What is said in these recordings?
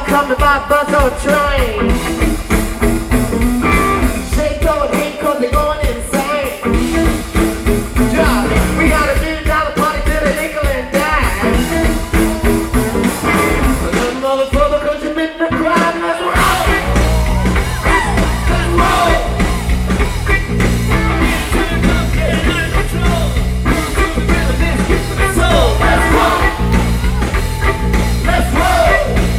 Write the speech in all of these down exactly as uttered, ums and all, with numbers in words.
coming by bus or train. Shake your head cause they're going insane. Yeah, we got a million dollar party till the nickel and dime. Another motherfucker cause you been in the crowd. Let's roll! Let's roll! Let's roll!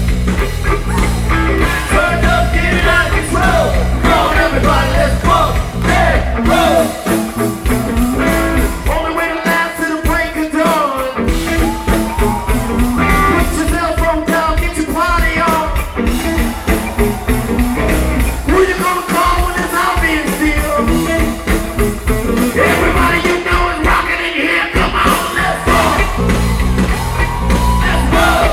Turn up, get it out of control. Come on, everybody, let's walk. Hey, roll. Only way to last till the break of dawn. Put your cell phone down, get your party on. Who you gonna call when it's out being still? Everybody you know is rocking in here. Come on, let's roll. Let's roll.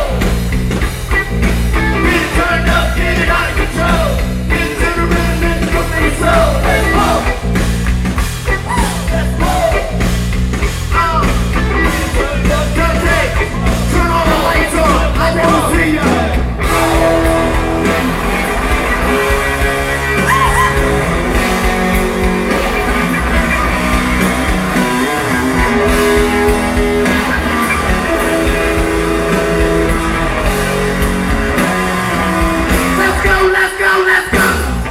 Get it turned up, get it out of control. Get to the rhythm and come in your soul. Let's roll. Let's roll. Uh, get it turned up, dirty. Turn all the lights on. I wanna see ya. Let's go, let's go, let's go.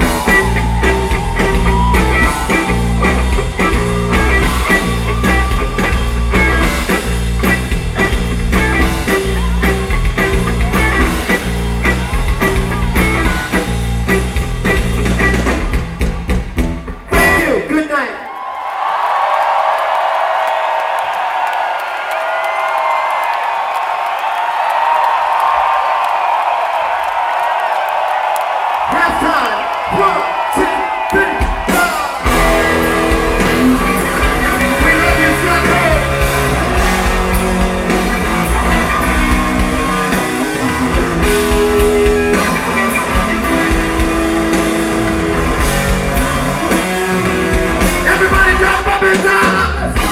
Thank you, good night. Halftime. One, two, three, go. We love you, sucker. Everybody jump up and down.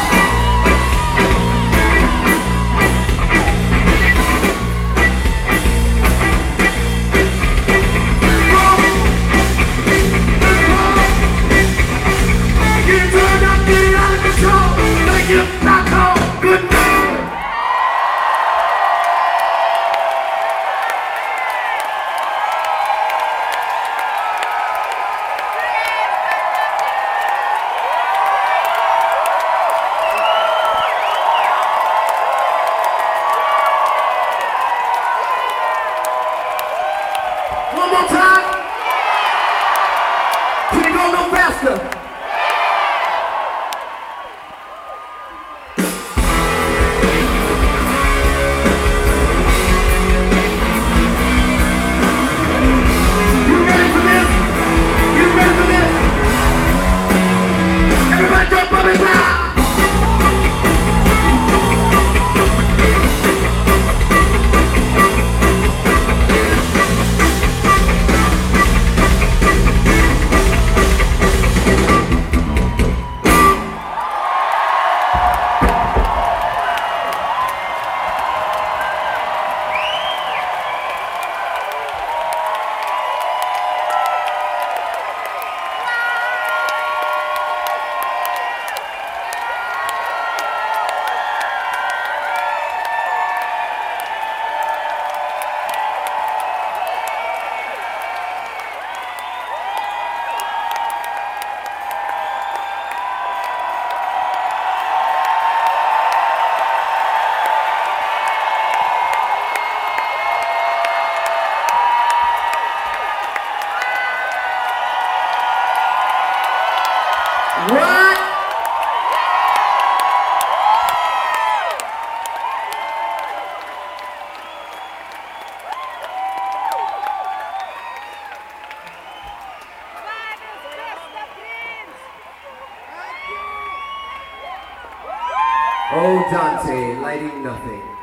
Get it turned up, get it out of control. Make it rock on. Good night. One more time. Can you go no faster? You ready for this? You ready for this? Everybody jump up and down. What? Oh, Dante, lighting nothing.